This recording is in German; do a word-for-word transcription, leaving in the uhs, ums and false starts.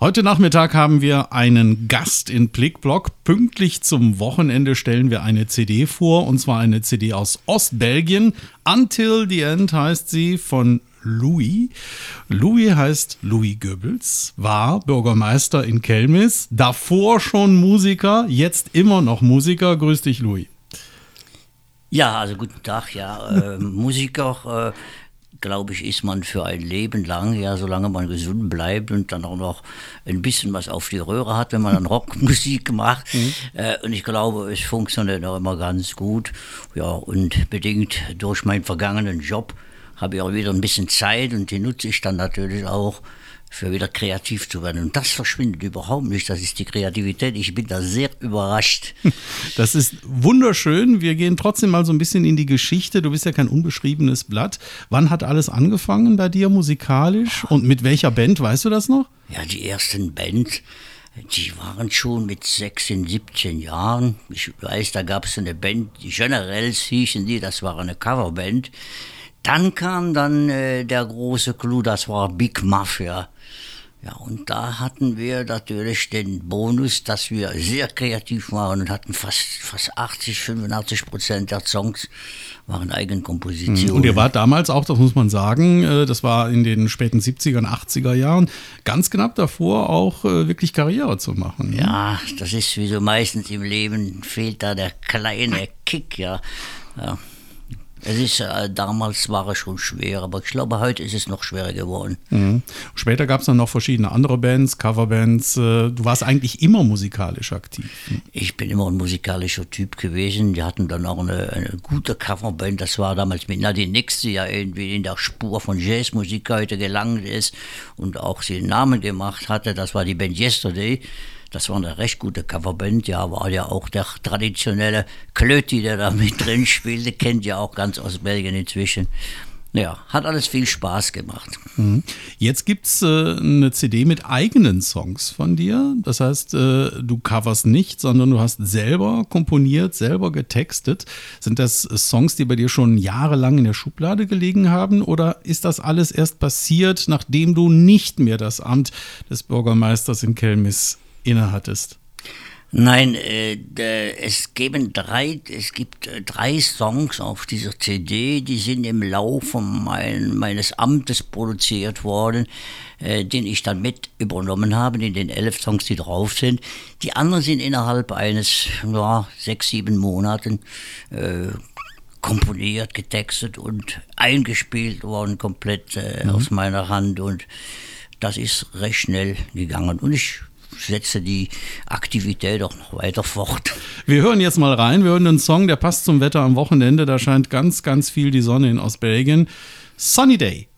Heute Nachmittag haben wir einen Gast in Blickblock. Pünktlich zum Wochenende stellen wir eine C D vor, und zwar eine C D aus Ostbelgien. Until the End heißt sie, von Louis. Louis heißt Louis Goebbels, war Bürgermeister in Kelmis, davor schon Musiker, jetzt immer noch Musiker. Grüß dich, Louis. Ja, also guten Tag, ja. Äh, Musiker, äh, glaube ich, ist man für ein Leben lang, ja, solange man gesund bleibt und dann auch noch ein bisschen was auf die Röhre hat, wenn man dann Rockmusik macht. Mhm. Äh, und ich glaube, es funktioniert auch immer ganz gut. Ja, und bedingt durch meinen vergangenen Job habe ich auch wieder ein bisschen Zeit, und die nutze ich dann natürlich auch für wieder kreativ zu werden. Und das verschwindet überhaupt nicht. Das ist die Kreativität. Ich bin da sehr überrascht. Das ist wunderschön. Wir gehen trotzdem mal so ein bisschen in die Geschichte. Du bist ja kein unbeschriebenes Blatt. Wann hat alles angefangen bei dir musikalisch? Und mit welcher Band, weißt du das noch? Ja, die ersten Band, die waren schon mit sechzehn, siebzehn Jahren. Ich weiß, da gab es eine Band, die Generals hießen die, das war eine Coverband. Dann kam dann äh, der große Clou, das war Big Mafia. Ja, und da hatten wir natürlich den Bonus, dass wir sehr kreativ waren und hatten fast, fast achtzig, fünfundachtzig Prozent der Songs waren Eigenkompositionen. Und ihr wart damals auch, das muss man sagen, das war in den späten siebziger und achtziger Jahren, ganz knapp davor, auch wirklich Karriere zu machen. Ja, das ist wie so meistens im Leben, fehlt da der kleine Kick, ja. Ja. Es ist, äh, damals war es schon schwer, aber ich glaube, heute ist es noch schwerer geworden. Mhm. Später gab es dann noch verschiedene andere Bands, Coverbands. Äh, du warst eigentlich immer musikalisch aktiv. Ne? Ich bin immer ein musikalischer Typ gewesen. Wir hatten dann auch eine, eine gute Coverband. Das war damals mit Nadine Nix, die ja irgendwie in der Spur von Jazzmusik heute gelangt ist und auch sie einen Namen gemacht hatte. Das war die Band Yesterday. Das war eine recht gute Coverband, ja, war ja auch der traditionelle Klöti, der da mit drin spielte, kennt ja auch ganz Ostbelgien inzwischen. Ja, hat alles viel Spaß gemacht. Jetzt gibt's äh, eine C D mit eigenen Songs von dir. Das heißt, äh, du coverst nicht, sondern du hast selber komponiert, selber getextet. Sind das Songs, die bei dir schon jahrelang in der Schublade gelegen haben? Oder ist das alles erst passiert, nachdem du nicht mehr das Amt des Bürgermeisters in Kelmis innehattest? Nein, äh, es geben drei, es gibt drei Songs auf dieser C D, die sind im Laufe mein, meines Amtes produziert worden, äh, den ich dann mit übernommen habe, in den elf Songs, die drauf sind. Die anderen sind innerhalb eines, ja, sechs, sieben Monaten äh, komponiert, getextet und eingespielt worden, komplett äh, mhm. aus meiner Hand, und das ist recht schnell gegangen, und ich setze die Aktivität auch noch weiter fort. Wir hören jetzt mal rein. Wir hören einen Song, der passt zum Wetter am Wochenende. Da scheint ganz, ganz viel die Sonne in Ostbelgien. Sunny Day.